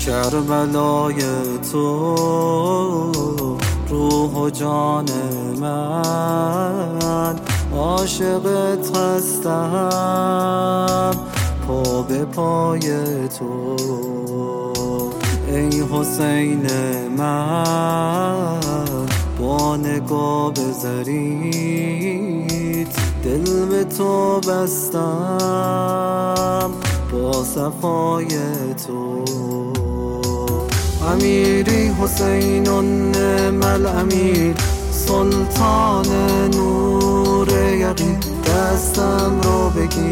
کربلای تو روح و جان من، عاشقت هستم پا به پای تو. ای حسین من با نگاه بزرید دل به تو بستم با صفای تو. امیری حسین نعم الامیر، سلطان نور یقین، دستم رو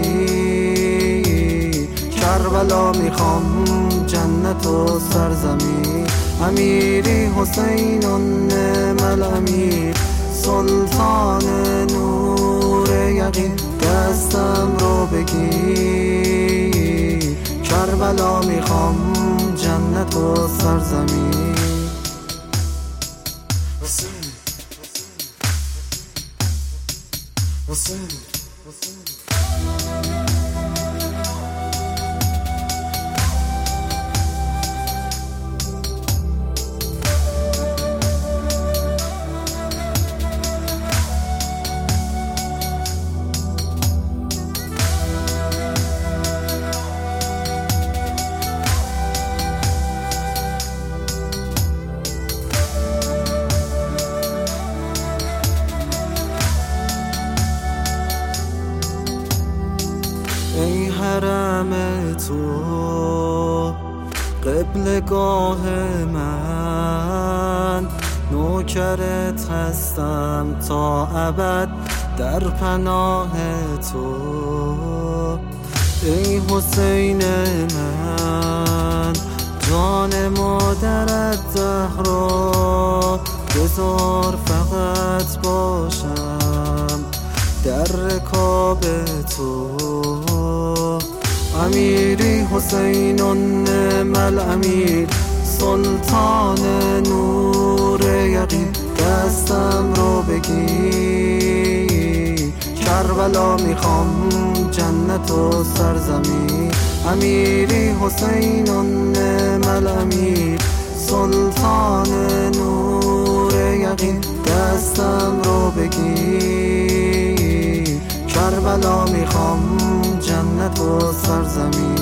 بگیر کربلا میخوام جنت و سرزمین. امیری حسین نعم الامیر، سلطان نور یقین، دستم رو بگیر کربلا میخوام جنت و سرزمین. ای حرم تو قبلگاه من، نوکرت هستم تا ابد در پناه تو. ای حسین من جان مادرت زهرا، بذار فقط باشم در رکاب تو. امیری حسین نعم الامیر، سلطان نور یقین، دستم رو بگیر کربلا میخوام جنت و سرزمین. امیری حسین نعم الامیر، سلطان نور یقین، دستم رو بگیر کربلا میخوام جنت و سرزمین.